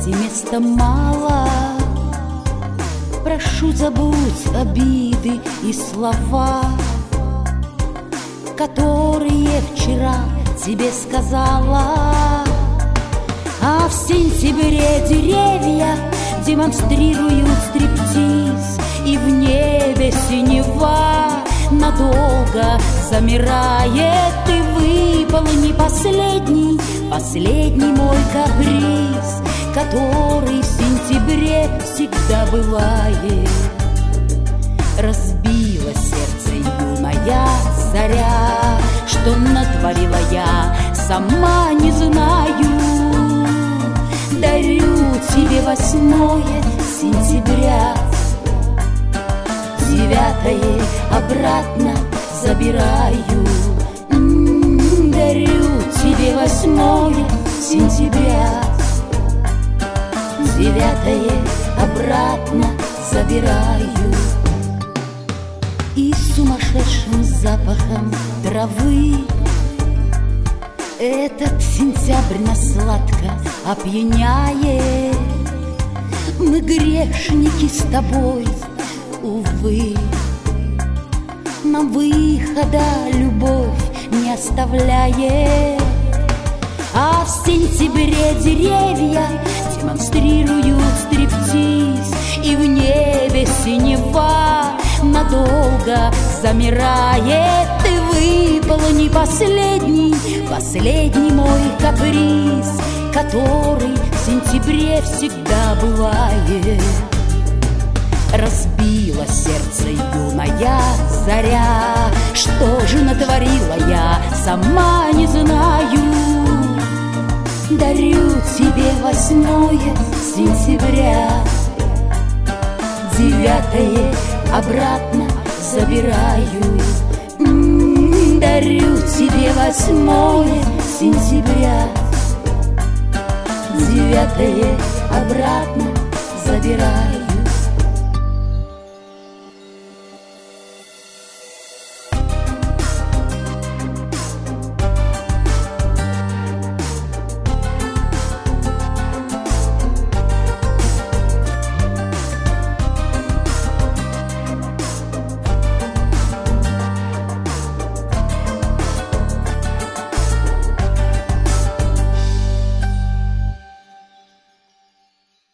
где места мало. Прошу, забудь обиды и слова, которые вчера тебе сказала. А в сентябре деревья демонстрируют стриптиз, и в небе синева надолго замирает. И выполни последний мой каприз, который в сентябре всегда бывает. Разбила сердце юная заря, что натворила я, сама не знаю. Дарю тебе 8 сентября, 9 обратно забираю. Дарю тебе 8 сентября, 9 обратно забираю. И сумасшедшим запахом травы этот сентябрь нас сладко опьяняет. Мы грешники с тобой, увы, нам выхода любовь не оставляет. А в сентябре деревья демонстрируют стриптиз, и в небе синева надолго замирает. И выполни последний мой каприз, который в сентябре всегда бывает. Разбила сердце юная заря, что же натворила я, сама не знаю. Дарю тебе 8 сентября, 9 обратно забираю. Дарю тебе 8 сентября, 9 обратно забираю.